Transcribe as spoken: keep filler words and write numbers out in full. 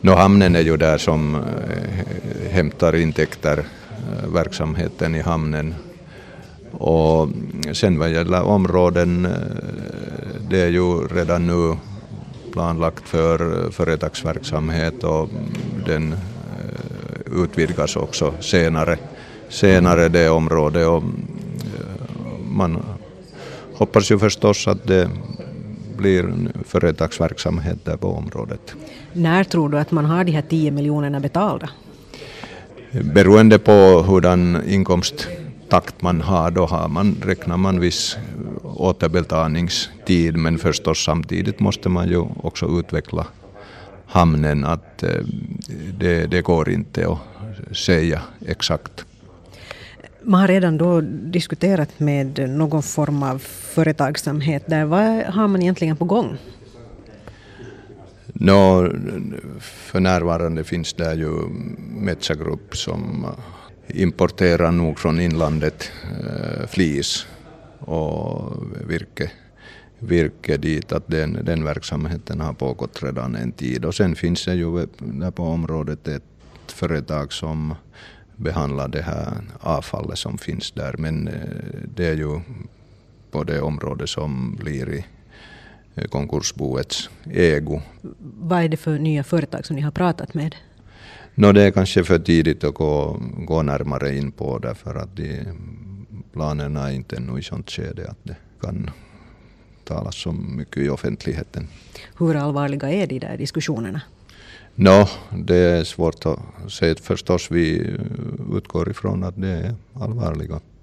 Nå, hamnen är ju där som eh, hämtar intäkter, eh, verksamheten i hamnen. Och sen vad gäller områden, eh, det är ju redan nu planlagt för företagsverksamhet och den eh, utvidgas också senare, senare det området. Och, eh, man hoppas ju förstås att det blir företagsverksamhet där på området. När tror du att man har de här tio miljonerna betalda? Beroende på hurdan inkomsttakt man har, då har man, räknar man viss återbetalningstid, men förstås samtidigt måste man ju också utveckla hamnen, att det, det går inte att säga exakt. Man har redan då diskuterat med någon form av företagsamhet där. Vad har man egentligen på gång? Nå, för närvarande finns det ju Metsä Group som importerar nog från inlandet eh, flis och virke, virke dit, att den, den verksamheten har pågått redan en tid. Och sen finns det ju där på området ett företag som behandlar det här avfallet som finns där, men det är ju på det område som blir i konkursboets ägo. Vad är det för nya företag som ni har pratat med? Nå, det är kanske för tidigt att gå, gå närmare in på, därför att de planerna är inte ännu i sånt skede att det kan talas så mycket i offentligheten. Hur allvarliga är de där diskussionerna? Nå, det är svårt att säga. Förstås, vi utgår ifrån att det är allvarliga.